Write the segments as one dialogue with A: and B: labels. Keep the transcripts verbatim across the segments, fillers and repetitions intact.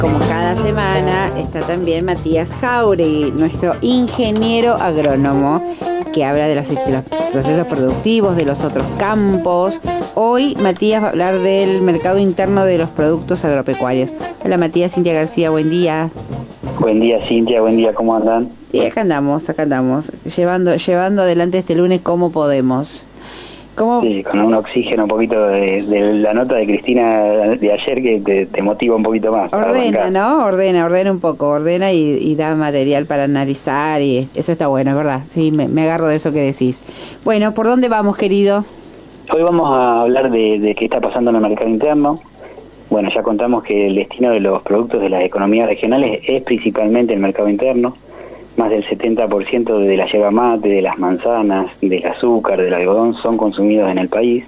A: como cada semana, está también Matías Jauregui, nuestro ingeniero agrónomo, que habla de los, de los procesos productivos, de los otros campos. Hoy Matías va a hablar del mercado interno de los productos agropecuarios. Hola Matías, Cintia García, buen día.
B: Buen día Cintia, buen día, ¿cómo andan?
A: Sí, acá andamos, acá andamos, llevando, llevando adelante este lunes como podemos. ¿Cómo?
B: Sí, con un oxígeno un poquito de, de la nota de Cristina de ayer que te, te motiva un poquito más.
A: Ordena, ¿no? Ordena, ordena un poco, ordena y, y da material para analizar y eso está bueno, es verdad. Sí, me, me agarro de eso que decís. Bueno, ¿por dónde vamos, querido?
B: Hoy vamos a hablar de, de qué está pasando en el mercado interno. Bueno, ya contamos que el destino de los productos de las economías regionales es principalmente el mercado interno. Más del setenta por ciento de la yerba mate, de las manzanas, del azúcar, del algodón son consumidos en el país.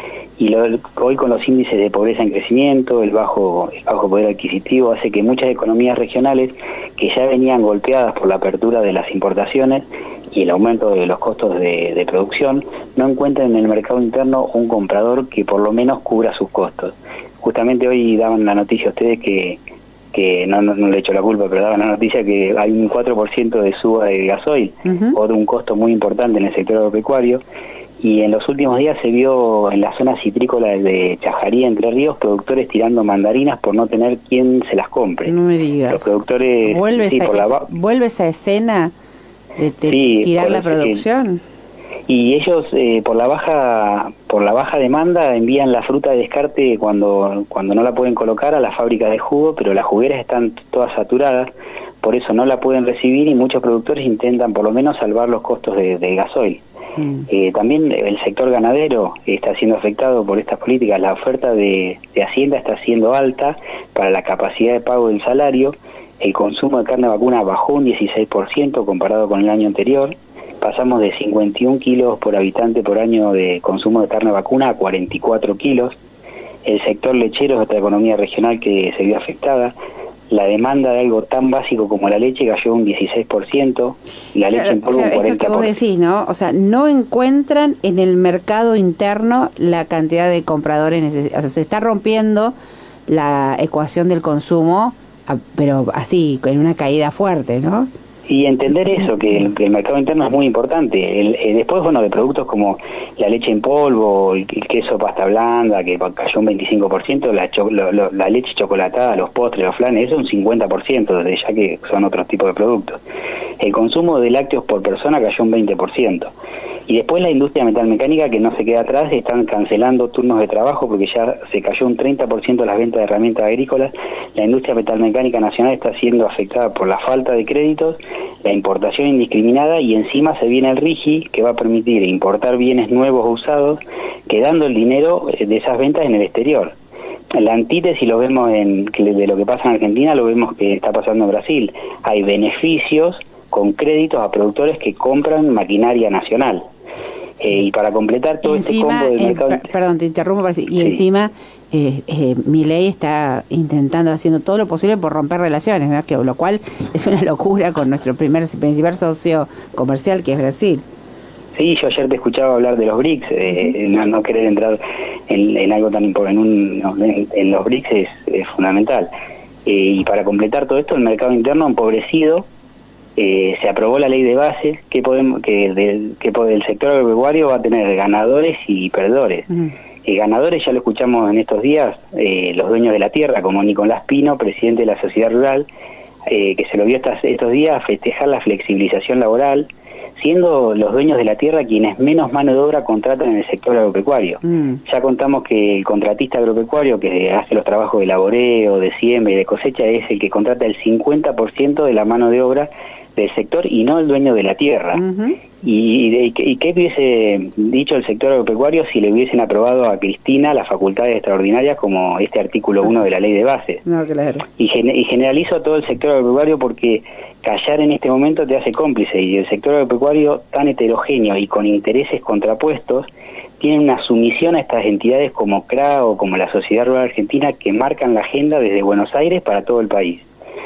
B: Y lo, hoy con los índices de pobreza en crecimiento, el bajo, el bajo poder adquisitivo, hace que muchas economías regionales que ya venían golpeadas por la apertura de las importaciones y el aumento de los costos de, de producción, no encuentren en el mercado interno un comprador que por lo menos cubra sus costos. Justamente hoy daban la noticia a ustedes que que no, no, no le echo la culpa, pero daban la noticia que hay un cuatro por ciento de suba de gasoil, uh-huh. o de un costo muy importante en el sector agropecuario, y en los últimos días se vio en la zona citrícola de Chajarí, Entre Ríos, productores tirando mandarinas por no tener quien se las compre.
A: No me digas.
B: Los productores...
A: ¿Vuelve,
B: sí,
A: esa,
B: por la,
A: esa, ¿vuelve esa escena de, de
B: sí,
A: tirar la producción?
B: Que, y ellos eh, por la baja por la baja demanda envían la fruta de descarte cuando cuando no la pueden colocar a las fábricas de jugo, pero las jugueras están todas saturadas, por eso no la pueden recibir y muchos productores intentan por lo menos salvar los costos de, de gasoil. Mm. Eh, también el sector ganadero está siendo afectado por estas políticas. La oferta de, de Hacienda está siendo alta para la capacidad de pago del salario. El consumo de carne vacuna bajó un dieciséis por ciento comparado con el año anterior. Pasamos de cincuenta y un kilos por habitante por año de consumo de carne vacuna a cuarenta y cuatro kilos. El sector lechero es otra economía regional que se vio afectada. La demanda de algo tan básico como la leche cayó un dieciséis por ciento, la leche
A: claro,
B: en polvo un cuarenta por ciento.
A: Esto que vos decís, ¿no? O sea, no encuentran en el mercado interno la cantidad de compradores necesarios. O sea, se está rompiendo la ecuación del consumo, pero así, en una caída fuerte, ¿no?
B: Y entender eso, que el, que el mercado interno es muy importante. El, el, después, bueno, de productos como la leche en polvo, el, el queso pasta blanda, que cayó un veinticinco por ciento, la, cho, lo, lo, la leche chocolatada, los postres, los flanes, eso un cincuenta por ciento, desde ya que son otros tipos de productos. El consumo de lácteos por persona cayó un veinte por ciento. Y después la industria metalmecánica, que no se queda atrás, están cancelando turnos de trabajo porque ya se cayó un treinta por ciento de las ventas de herramientas agrícolas. La industria metalmecánica nacional está siendo afectada por la falta de créditos, la importación indiscriminada y encima se viene el RIGI, que va a permitir importar bienes nuevos o usados, quedando el dinero de esas ventas en el exterior. La antítesis lo vemos en, de lo que pasa en Argentina, lo vemos que está pasando en Brasil. Hay beneficios con créditos a productores que compran maquinaria nacional. Sí. Eh, y para completar todo
A: encima,
B: este combo del
A: es,
B: mercado...
A: Perdón, te interrumpo, y
B: sí.
A: encima eh, eh, Milei está intentando, haciendo todo lo posible por romper relaciones, ¿no? Que, lo cual es una locura con nuestro primer principal socio comercial, que es Brasil.
B: Sí, yo ayer te escuchaba hablar de los B R I C S, eh, no, no querer entrar en, en algo tan importante, en, un, no, en, en los B R I C S es, es fundamental. Eh, y para completar todo esto, el mercado interno empobrecido. Eh, se aprobó la ley de bases que podemos que, de, que el sector agropecuario va a tener ganadores y perdedores. Uh-huh. Eh, ganadores ya lo escuchamos en estos días, eh, los dueños de la tierra, como Nicolás Pino, presidente de la sociedad rural, eh, que se lo vio estas, estos días festejar la flexibilización laboral, siendo los dueños de la tierra quienes menos mano de obra contratan en el sector agropecuario. Uh-huh. Ya contamos que el contratista agropecuario que hace los trabajos de laboreo, de siembra y de cosecha es el que contrata el cincuenta por ciento de la mano de obra del sector y no el dueño de la tierra. Uh-huh. y, y, y qué hubiese dicho el sector agropecuario si le hubiesen aprobado a Cristina las facultades extraordinarias como este artículo uno de la ley de bases.
A: No, claro.
B: y, gen, y generalizo a todo el sector agropecuario porque callar en este momento te hace cómplice, y el sector agropecuario tan heterogéneo y con intereses contrapuestos tiene una sumisión a estas entidades como C R A o como la Sociedad Rural Argentina, que marcan la agenda desde Buenos Aires para todo el país.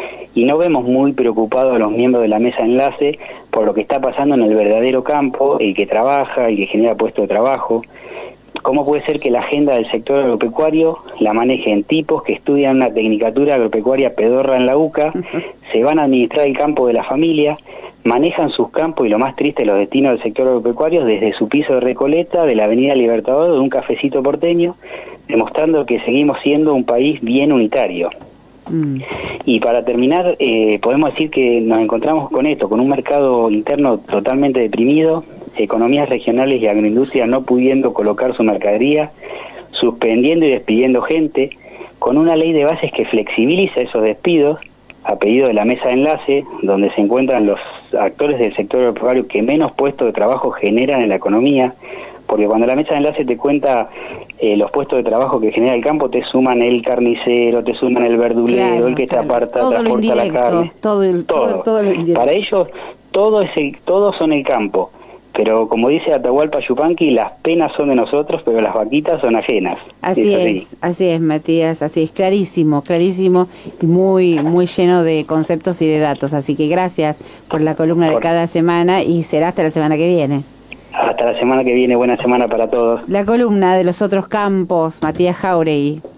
B: Y no vemos muy preocupados a los miembros de la mesa de enlace por lo que está pasando en el verdadero campo, el que trabaja, el que genera puestos de trabajo. ¿cómo puede ser que la agenda del sector agropecuario la manejen tipos que estudian una tecnicatura agropecuaria pedorra en la UCA, se van a administrar el campo de la familia, manejan sus campos y lo más triste, los destinos del sector agropecuario desde su piso de Recoleta, de la Avenida Libertador, de un cafecito porteño, demostrando que seguimos siendo un país bien unitario? Mm. Y para terminar, eh, podemos decir que nos encontramos con esto, con un mercado interno totalmente deprimido, economías regionales y agroindustria no pudiendo colocar su mercadería, suspendiendo y despidiendo gente, con una ley de bases que flexibiliza esos despidos, a pedido de la mesa de enlace, donde se encuentran los actores del sector agropecuario que menos puestos de trabajo generan en la economía, porque cuando la mesa de enlace te cuenta eh, los puestos de trabajo que genera el campo, te suman el carnicero, te suman el verdulero, claro, el que claro. te aparta, todo transporta la carne,
A: todo, el, todo. todo, todo lo indirecto.
B: Para ellos, todo es el, todos son el campo. Pero como dice Atahualpa Yupanqui, las penas son de nosotros, pero las vaquitas son ajenas.
A: Así es, es, así es, Matías, así es, clarísimo, clarísimo y muy muy lleno de conceptos y de datos. Así que gracias por la columna por... de cada semana y será hasta la semana que viene.
B: Hasta la semana que viene, buena semana para todos.
A: La columna de los otros campos, Matías Jáuregui.